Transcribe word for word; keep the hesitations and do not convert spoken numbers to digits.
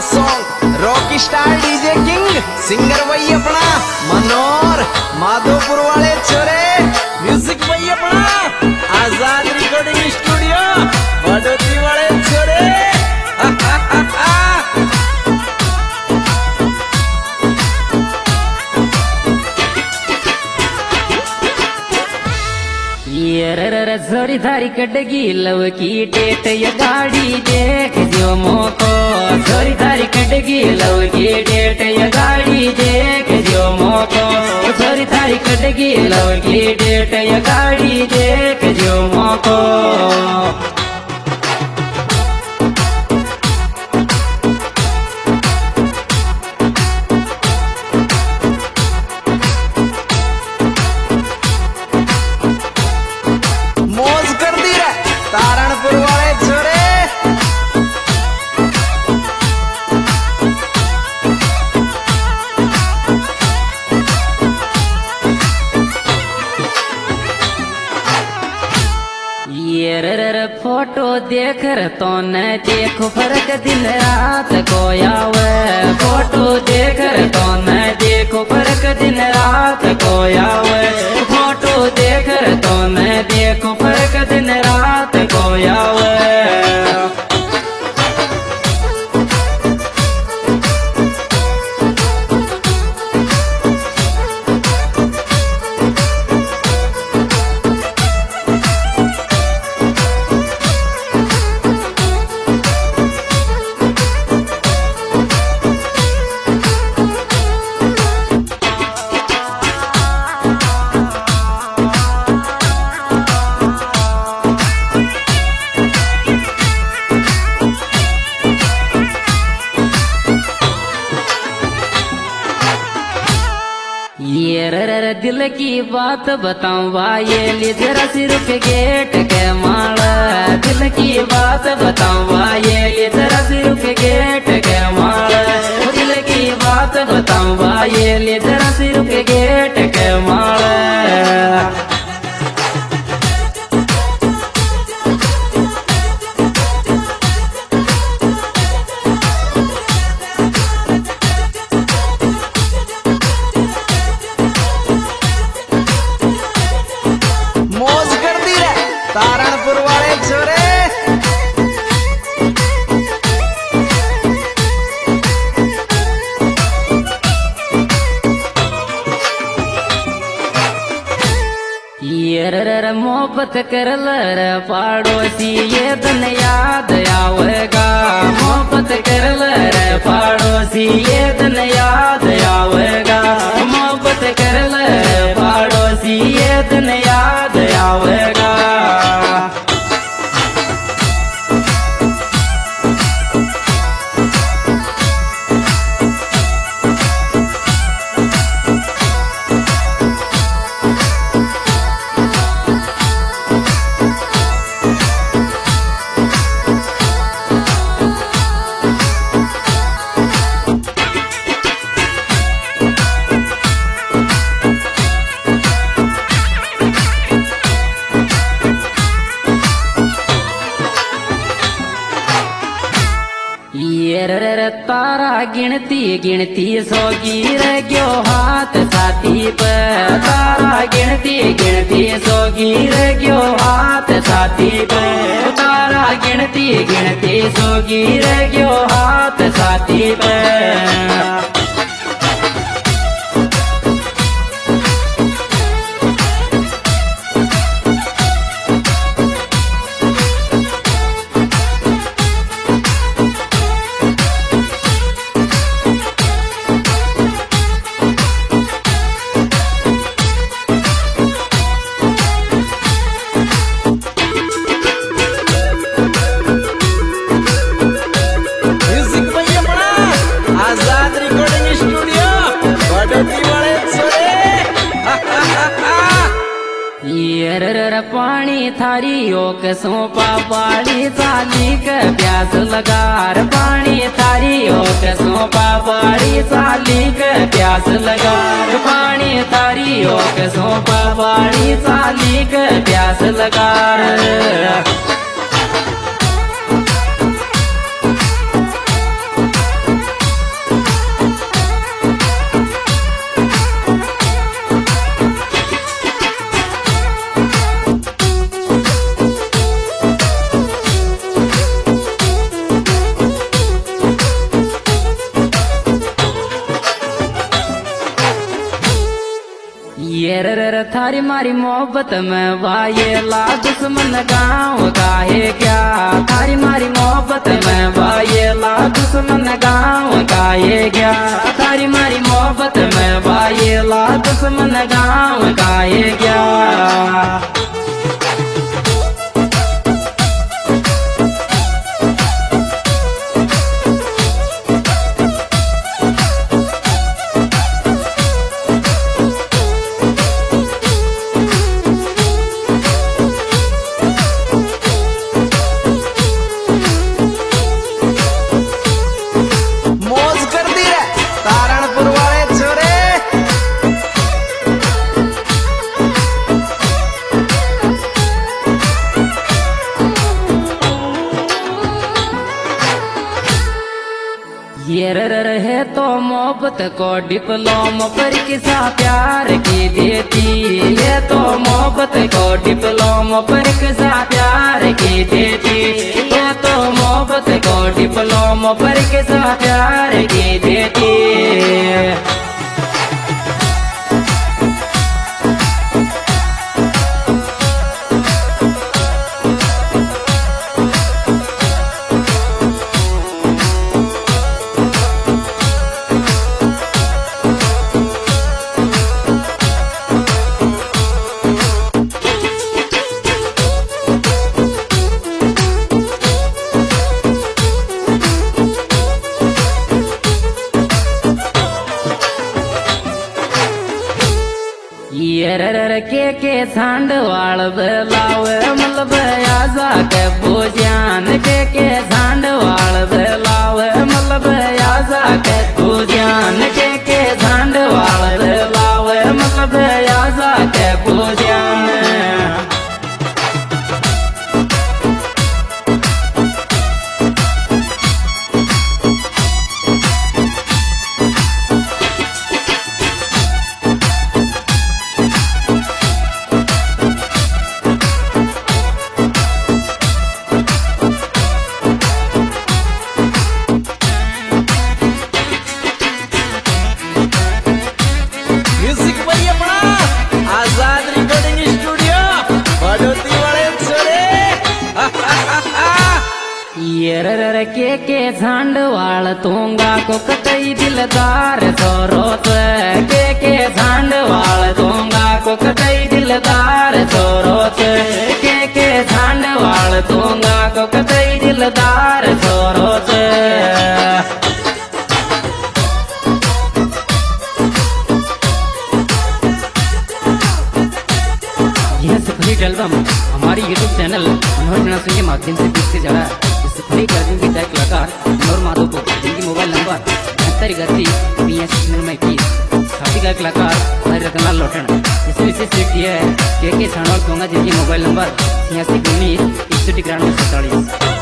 Song rock star DJ king singer वही अपना मनोहर माधोपुर वाले छोरे म्यूजिक वही अपना आजाद रिकॉर्डिंग स्टूडियो बड़ोती वाले छोरे जोड़ी धारी कटगी लव की डेट ये गाड़ी देख जो मोको जोड़ी धारी कटगी लव की डेट ये गाड़ी देख जो मोको जोड़ी धारी कटगी लव की डेट ये गाड़ी देख जो मोको फोटो देख तो न देखो फर्क दिन रात को आवे फोटो देख तो न देखो फर्क दिन रात को आवे फोटो देख तो न देखो फर्क दिन रात को आवे दिल की बात बताऊं ये ले जरा सिर पे गेट के माला दिल की बात बताऊं ये ले जरा सिर पे गेट के माला दिल की बात बताऊं ये ले जरा सिर पे गेट के माला तारणपुर वाले छोरे ये मोहब्बत कर लर पाड़ोसी ये दिन याद आवेगा मोहब्बत कर लर पाड़ोसी ये दिन याद आवेगा मोहब्बत कर लर पाड़ोसी ये दिन याद आवेगा तारा गिनती गिनती सोगी रह गयो हाथ साथी पे तारा गिनती गिनती सोगी रह गयो हाथ साथी पे तारा गिनती गिनती सोगी रह गयो हाथ साथी पे पानी थारी ओक सोपा बाड़ी साली के प्यास लगार पानी थारी ओक सोपा बाड़ी साली के प्यास लगार पानी थारी ओक सोपा बाड़ी साली के प्यास लगार तारी मारी मोहब्बत में वायेला दुश्मन गाँव का है क्या। तारी मारी मोहब्बत में वायेला दुश्मन गाँव का है क्या। तारी मारी मोहब्बत में वायेला दुश्मन गाँव का है क्या। ये रहे तो मोहब्बत को डिप्लोमा परीक्षा प्यार की देती। ये तो मोहब्बत को डिप्लोमा परीक्षा प्यार की देती। ये तो मोहब्बत को डिप्लोमा परीक्षा प्यार की देती। रर के के सांडवाल बलावे मतलब आजा के पूजान के के सांडवाल बलावे मतलब आजा के पूजान के के सांडवाल बलावे मतलब आजा के पूजान। ये रर के के झांडवाल तूंगा को कतई दिलदार सोरोत। के के झांडवाल तूंगा को कतई दिलदार सोरोत। के के झांडवाल तूंगा को कतई दिलदार सोरोत। यह सुपरहिट एल्बम हमारी यूट्यूब चैनल मनोहर मीणा सिंह के माध्यम से बीस से ज्यादा सुपरहिट एल्बम के गायक कलाकार मनोहर माधव को जिनकी मोबाइल नंबर बहत्तर इकतीस बयासी निन्यानवे इक्कीस साथी गायक कलाकार हमारे रतनलाल लोटन। इसमें विशेष लिस्ट यह है के के सांडवाल तोंगा जिनकी मोबाइल नंबर छियासी उन्नीस इकसठ तिरानवे सैंतालीस।